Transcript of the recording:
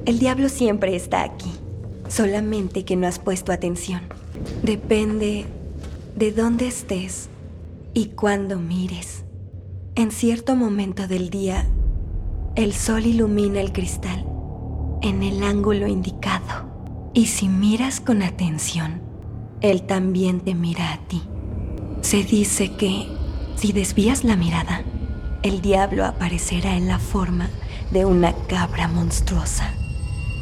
El diablo siempre está aquí, solamente que no has puesto atención. Depende de dónde estés y cuándo mires. En cierto momento del día, el sol ilumina el cristal en el ángulo indicado. Y si miras con atención, él también te mira a ti. Se dice que si desvías la mirada, el diablo aparecerá en la forma de una cabra monstruosa.